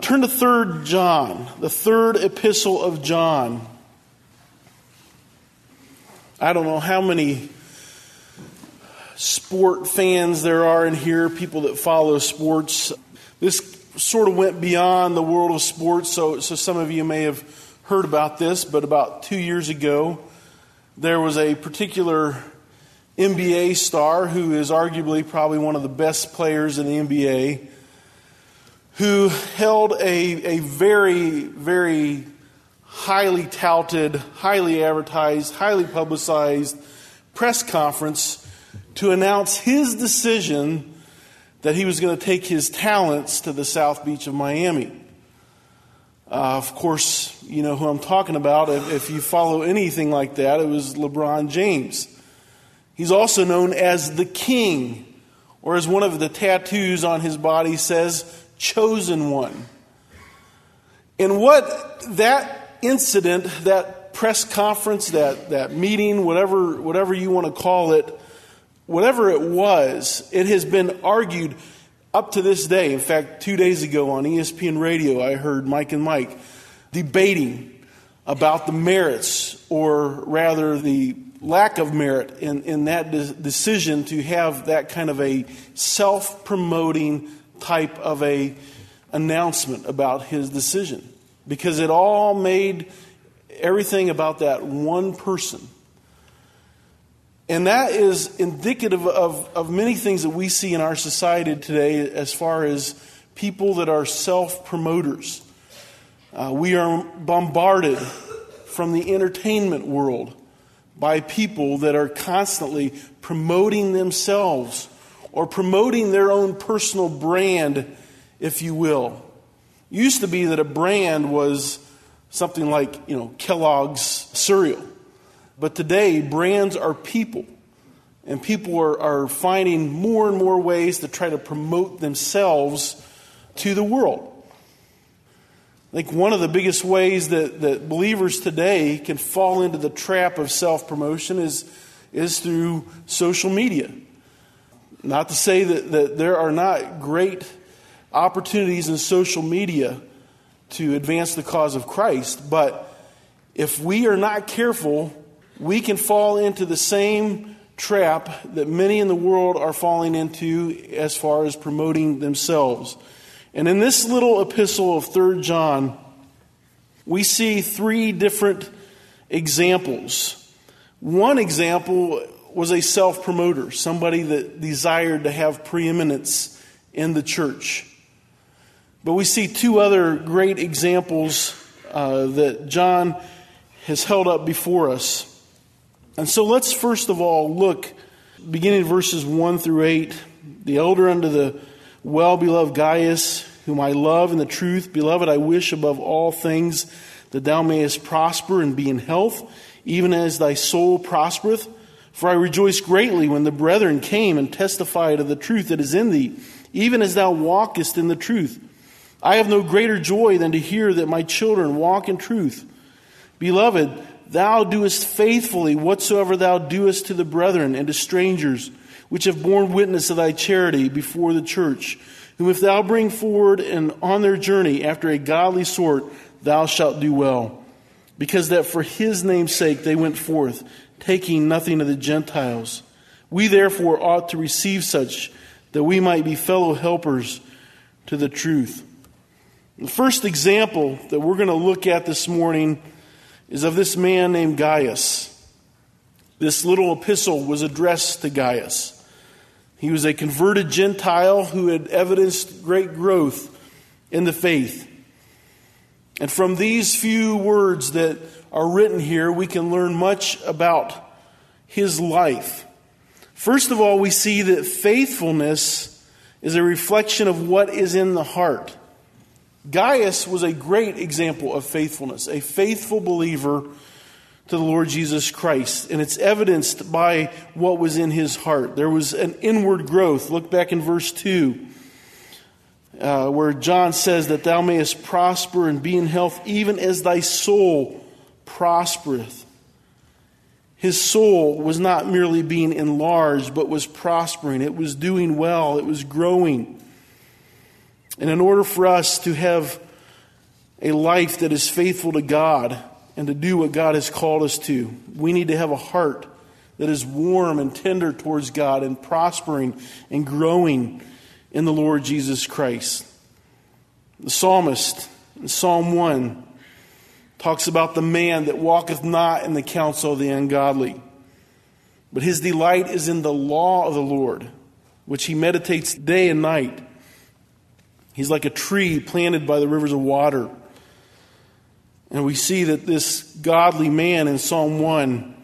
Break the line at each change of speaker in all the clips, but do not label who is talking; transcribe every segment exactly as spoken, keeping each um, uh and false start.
Turn to Third John, the third epistle of John. I don't know how many sport fans there are in here, people that follow sports. This sort of went beyond the world of sports, so, so some of you may have heard about this, but about two years ago, there was a particular N B A star who is arguably probably one of the best players in the N B A, who held a, a very, very highly touted, highly advertised, highly publicized press conference to announce his decision that he was going to take his talents to the South Beach of Miami. Uh, of course, you know who I'm talking about. If, if you follow anything like that, it was LeBron James. He's also known as the King, or as one of the tattoos on his body says, Chosen One. And what that incident, that press conference, that, that meeting, whatever, whatever you want to call it, whatever it was, it has been argued up to this day. In fact, two days ago on E S P N Radio, I heard Mike and Mike debating about the merits, or rather the lack of merit in, in that de- decision to have that kind of a self-promoting type of a announcement about his decision. Because it all made everything about that one person. And that is indicative of, of many things that we see in our society today as far as people that are self-promoters. Uh, we are bombarded from the entertainment world by people that are constantly promoting themselves or promoting their own personal brand, if you will. It used to be that a brand was something like, you know, Kellogg's cereal. But today, brands are people. And people are, are finding more and more ways to try to promote themselves to the world. I think one of the biggest ways that, that believers today can fall into the trap of self-promotion is, is through social media. Not to say that, that there are not great opportunities in social media to advance the cause of Christ, but if we are not careful, we can fall into the same trap that many in the world are falling into as far as promoting themselves. And in this little epistle of Third John, we see three different examples. One example was a self-promoter, somebody that desired to have preeminence in the church. But we see two other great examples uh, that John has held up before us. And so let's first of all look, beginning verses one through eight. The elder unto the well-beloved Gaius, whom I love in the truth. Beloved, I wish above all things that thou mayest prosper and be in health, even as thy soul prospereth. For I rejoice greatly when the brethren came and testified of the truth that is in thee, even as thou walkest in the truth. I have no greater joy than to hear that my children walk in truth. Beloved, thou doest faithfully whatsoever thou doest to the brethren and to strangers, which have borne witness of thy charity before the church, whom if thou bring forward and on their journey after a godly sort, thou shalt do well. Because that for his name's sake they went forth, taking nothing of the Gentiles. We therefore ought to receive such, that we might be fellow helpers to the truth. The first example that we're going to look at this morning is of this man named Gaius. This little epistle was addressed to Gaius. He was a converted Gentile who had evidenced great growth in the faith. And from these few words that are written here, we can learn much about his life. First of all, we see that faithfulness is a reflection of what is in the heart. Gaius was a great example of faithfulness, a faithful believer to the Lord Jesus Christ. And it's evidenced by what was in his heart. There was an inward growth. Look back in verse two, uh, where John says that thou mayest prosper and be in health, even as thy soul prospereth. His soul was not merely being enlarged, but was prospering. It was doing well. It was growing. And in order for us to have a life that is faithful to God and to do what God has called us to. We need to have a heart that is warm and tender towards God and prospering and growing in the Lord Jesus Christ. The psalmist in Psalm one talks about the man that walketh not in the counsel of the ungodly, but his delight is in the law of the Lord, which he meditates day and night. He's like a tree planted by the rivers of water. And we see that this godly man in Psalm one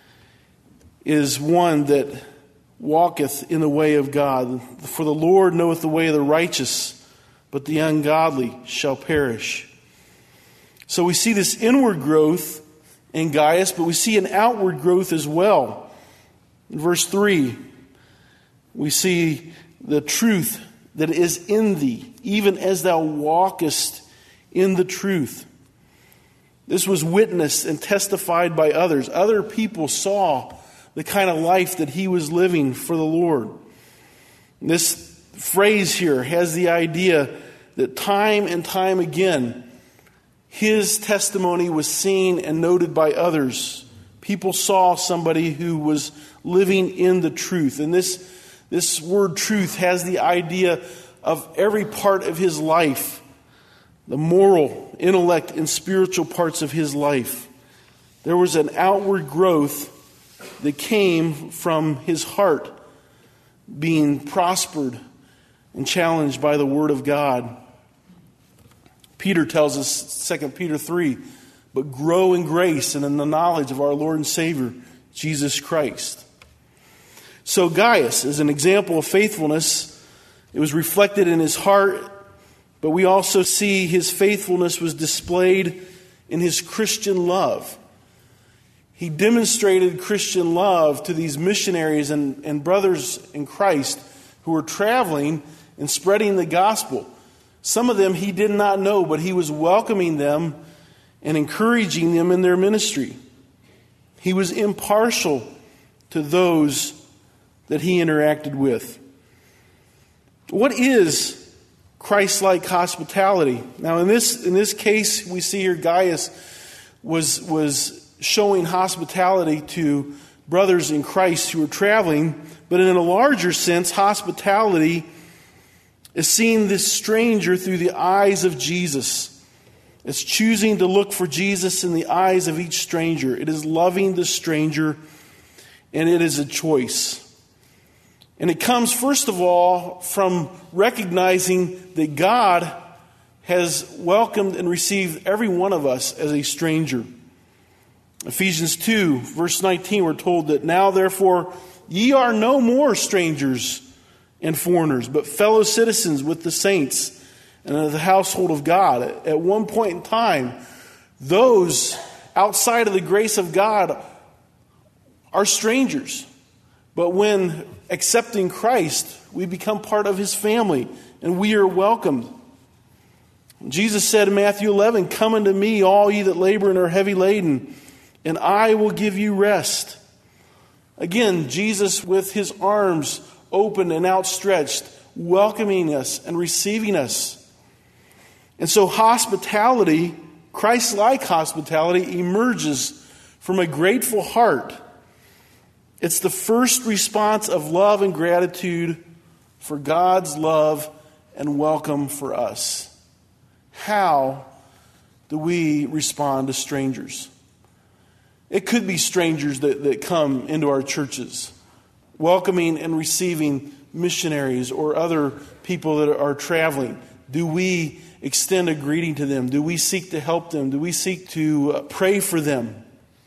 is one that walketh in the way of God. For the Lord knoweth the way of the righteous, but the ungodly shall perish. So we see this inward growth in Gaius, but we see an outward growth as well. In verse three, we see the truth that is in thee, even as thou walkest in the truth. This was witnessed and testified by others. Other people saw the kind of life that he was living for the Lord. This phrase here has the idea that time and time again, his testimony was seen and noted by others. People saw somebody who was living in the truth. And this, this word truth has the idea of every part of his life, the moral, intellect, and spiritual parts of his life. There was an outward growth that came from his heart being prospered and challenged by the Word of God. Peter tells us, Second Peter three, but grow in grace and in the knowledge of our Lord and Savior, Jesus Christ. So Gaius is an example of faithfulness. It was reflected in his heart, but we also see his faithfulness was displayed in his Christian love. He demonstrated Christian love to these missionaries and, and brothers in Christ who were traveling and spreading the gospel. Some of them he did not know, but he was welcoming them and encouraging them in their ministry. He was impartial to those that he interacted with. What is Christ-like hospitality? Now, in this in this case, we see here Gaius was was showing hospitality to brothers in Christ who were traveling, but in a larger sense, hospitality is seeing this stranger through the eyes of Jesus. It's choosing to look for Jesus in the eyes of each stranger. It is loving the stranger, and it is a choice. And it comes, first of all, from recognizing that God has welcomed and received every one of us as a stranger. Ephesians two, verse nineteen, we're told that now, therefore, ye are no more strangers and foreigners, but fellow citizens with the saints and of the household of God. At one point in time, those outside of the grace of God are strangers. But when accepting Christ, we become part of his family, and we are welcomed. Jesus said in Matthew eleven, come unto me, all ye that labor and are heavy laden, and I will give you rest. Again, Jesus with his arms open and outstretched, welcoming us and receiving us. And so hospitality, Christ-like hospitality, emerges from a grateful heart. It's the first response of love and gratitude for God's love and welcome for us. How do we respond to strangers? It could be strangers that, that come into our churches, welcoming and receiving missionaries or other people that are traveling. Do we extend a greeting to them? Do we seek to help them? Do we seek to pray for them?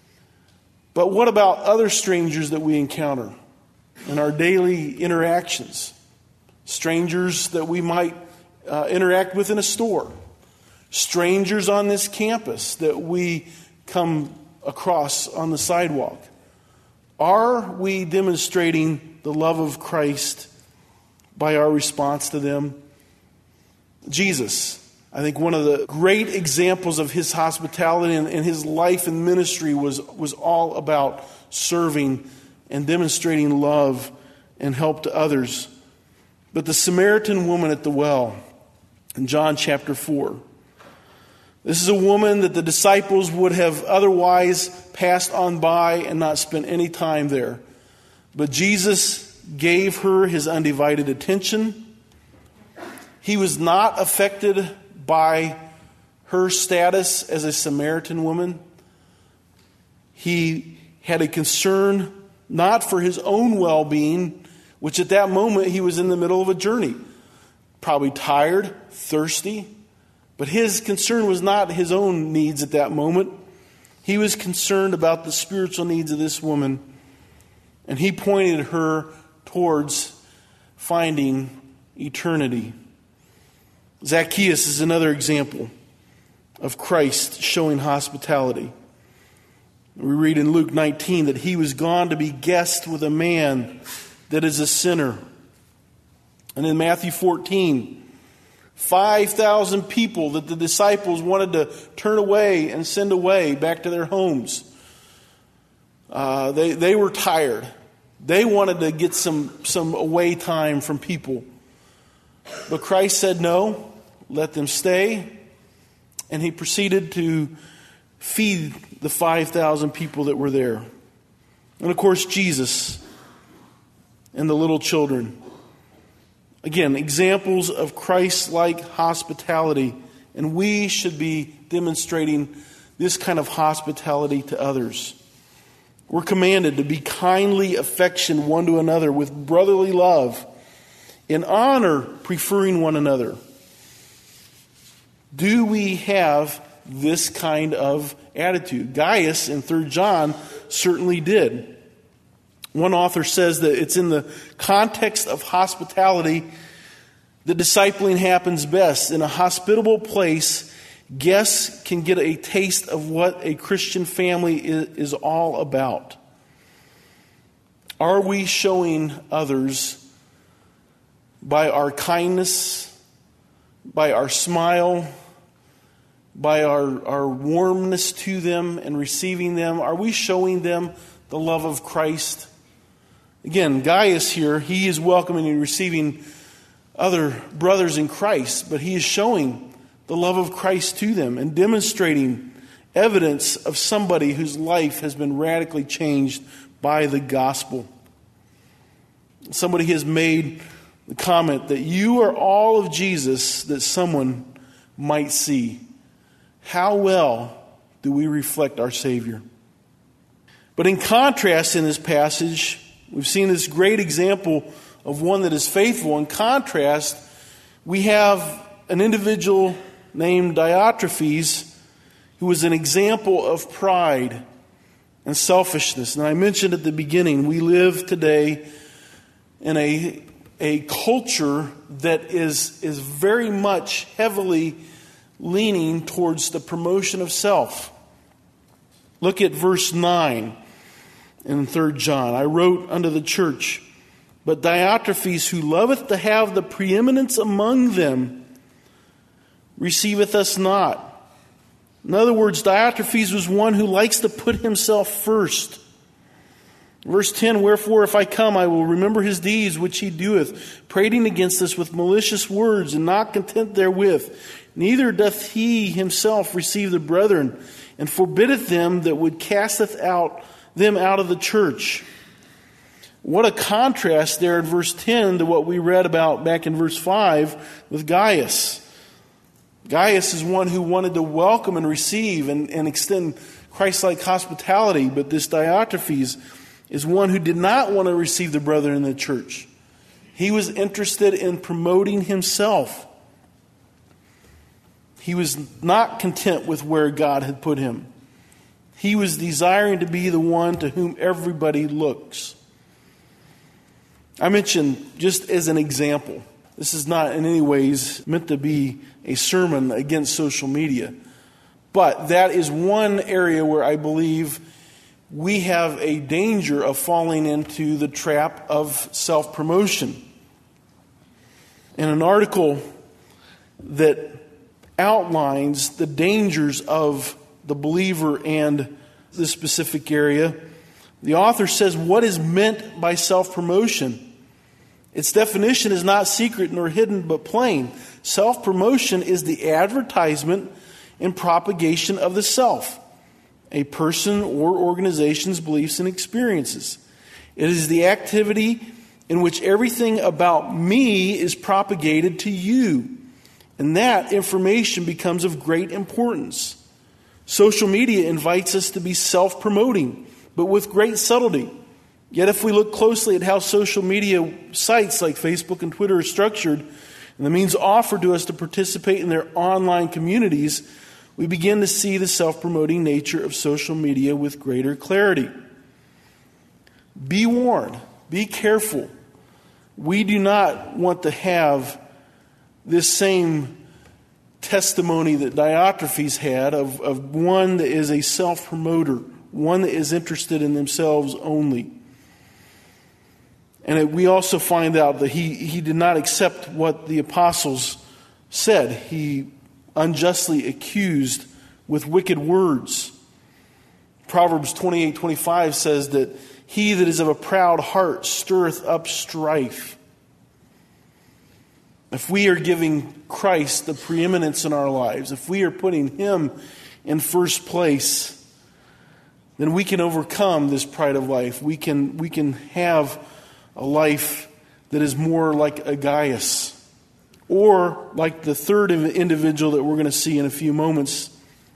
But what about other strangers that we encounter in our daily interactions? Strangers that we might uh, interact with in a store. Strangers on this campus that we come across on the sidewalk. Are we demonstrating the love of Christ by our response to them? Jesus, I think one of the great examples of his hospitality and, and his life and ministry was, was all about serving and demonstrating love and help to others. But the Samaritan woman at the well in John chapter four, This is a woman that the disciples would have otherwise passed on by and not spent any time there. But Jesus gave her his undivided attention. He was not affected by her status as a Samaritan woman. He had a concern not for his own well-being, which at that moment he was in the middle of a journey. Probably tired, thirsty. But his concern was not his own needs at that moment. He was concerned about the spiritual needs of this woman. And he pointed her towards finding eternity. Zacchaeus is another example of Christ showing hospitality. We read in Luke nineteen that he was gone to be guest with a man that is a sinner. And in Matthew fourteen, five thousand people that the disciples wanted to turn away and send away back to their homes. Uh, they, they were tired. They wanted to get some, some away time from people. But Christ said no, let them stay. And he proceeded to feed the five thousand people that were there. And of course, Jesus and the little children. Again, examples of Christ-like hospitality. And we should be demonstrating this kind of hospitality to others. We're commanded to be kindly affectioned one to another with brotherly love, in honor preferring one another. Do we have this kind of attitude? Gaius in Third John certainly did. One author says that it's in the context of hospitality that discipling happens best. In a hospitable place, guests can get a taste of what a Christian family is all about. Are we showing others by our kindness, by our smile, by our, our warmness to them and receiving them? Are we showing them the love of Christ? Again, Gaius here, he is welcoming and receiving other brothers in Christ, but he is showing the love of Christ to them and demonstrating evidence of somebody whose life has been radically changed by the gospel. Somebody has made the comment that you are all of Jesus that someone might see. How well do we reflect our Savior? But in contrast in this passage, we've seen this great example of one that is faithful. In contrast, we have an individual named Diotrephes who was an example of pride and selfishness. And I mentioned at the beginning, we live today in a, a culture that is, is very much heavily leaning towards the promotion of self. Look at verse nine in Third John. I wrote unto the church, but Diotrephes, who loveth to have the preeminence among them, receiveth us not. In other words, Diotrephes was one who likes to put himself first. Verse ten, wherefore if I come, I will remember his deeds which he doeth, prating against us with malicious words, and not content therewith. Neither doth he himself receive the brethren, and forbiddeth them that would casteth out them out of the church. What a contrast there in verse ten to what we read about back in verse five with Gaius. Gaius is one who wanted to welcome and receive and, and extend Christ-like hospitality, but this Diotrephes is one who did not want to receive the brethren in the church. He was interested in promoting himself. He was not content with where God had put him. He was desiring to be the one to whom everybody looks. I mentioned, just as an example, this is not in any ways meant to be a sermon against social media, but that is one area where I believe we have a danger of falling into the trap of self-promotion. In an article that outlines the dangers of the believer and this specific area, the author says what is meant by self-promotion. Its definition is not secret nor hidden but plain. Self-promotion is the advertisement and propagation of the self, a person or organization's beliefs and experiences. It is the activity in which everything about me is propagated to you, and that information becomes of great importance. Social media invites us to be self-promoting, but with great subtlety. Yet if we look closely at how social media sites like Facebook and Twitter are structured, and the means offered to us to participate in their online communities, we begin to see the self-promoting nature of social media with greater clarity. Be warned. Be careful. We do not want to have this same testimony that Diotrephes had of, of one that is a self-promoter, one that is interested in themselves only. And it, we also find out that he, he did not accept what the apostles said. He unjustly accused with wicked words. Proverbs twenty-eight twenty-five says that he that is of a proud heart stirreth up strife. If we are giving Christ the preeminence in our lives, if we are putting Him in first place, then we can overcome this pride of life. We can, we can have a life that is more like a Gaius, or like the third individual that we're going to see in a few moments,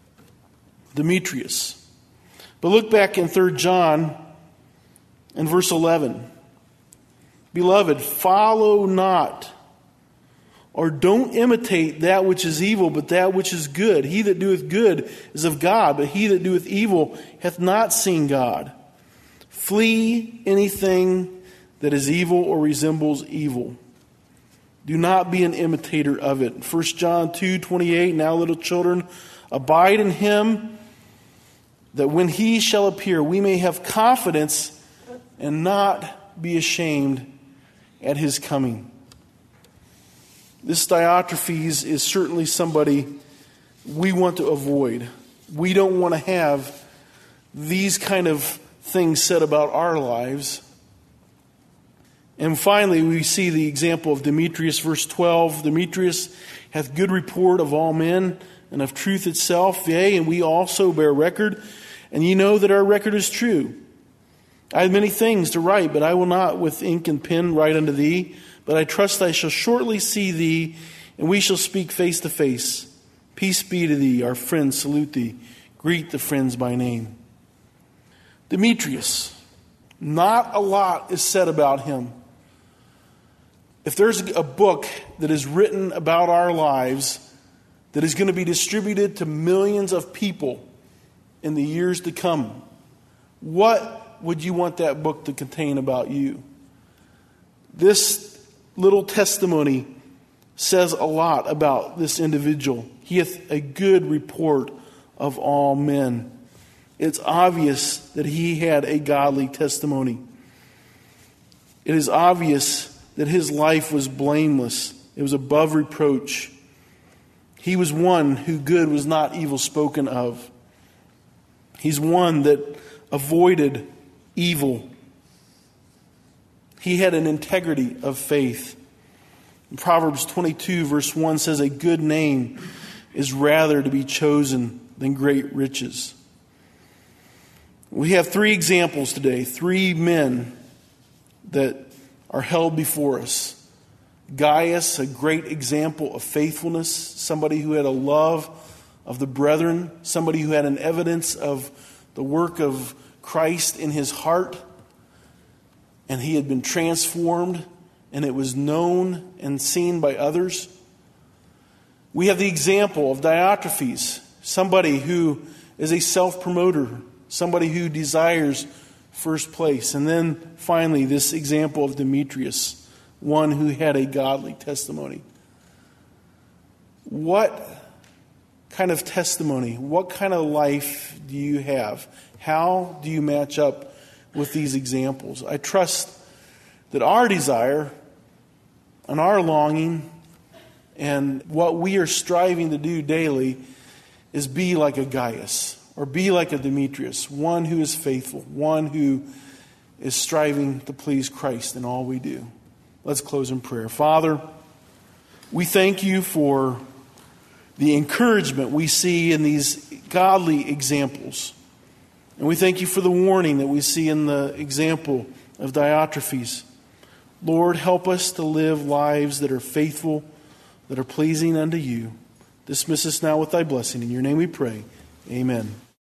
Demetrius. But look back in Third John in verse eleven. Beloved, follow not, or don't imitate that which is evil, but that which is good. He that doeth good is of God, but he that doeth evil hath not seen God. Flee anything that is evil or resembles evil. Do not be an imitator of it. First John two twenty-eight, now little children, abide in him, that when he shall appear, we may have confidence and not be ashamed at his coming. This Diotrephes is certainly somebody we want to avoid. We don't want to have these kind of things said about our lives. And finally, we see the example of Demetrius, verse twelve. Demetrius hath good report of all men, and of truth itself, yea, and we also bear record, and ye know that our record is true. I have many things to write, but I will not with ink and pen write unto thee, but I trust I shall shortly see thee, and we shall speak face to face. Peace be to thee, our friends salute thee. Greet the friends by name. Demetrius, not a lot is said about him. If there's a book that is written about our lives that is going to be distributed to millions of people in the years to come, what would you want that book to contain about you? This little testimony says a lot about this individual. He hath a good report of all men. It's obvious that he had a godly testimony. It is obvious that his life was blameless. It was above reproach. He was one who good was not evil spoken of. He's one that avoided evil. He had an integrity of faith. In Proverbs twenty-two verse one says, a good name is rather to be chosen than great riches. We have three examples today, three men that are held before us. Gaius, a great example of faithfulness, somebody who had a love of the brethren, somebody who had an evidence of the work of Christ in his heart, and he had been transformed, and it was known and seen by others. We have the example of Diotrephes, somebody who is a self-promoter, somebody who desires first place. And then finally, this example of Demetrius, one who had a godly testimony. What kind of testimony, what kind of life do you have? How do you match up with these examples? I trust that our desire and our longing and what we are striving to do daily is be like a Gaius or be like a Demetrius, one who is faithful, one who is striving to please Christ in all we do. Let's close in prayer. Father, we thank you for the encouragement we see in these godly examples. And we thank you for the warning that we see in the example of Diotrephes. Lord, help us to live lives that are faithful, that are pleasing unto you. Dismiss us now with thy blessing. In your name we pray. Amen.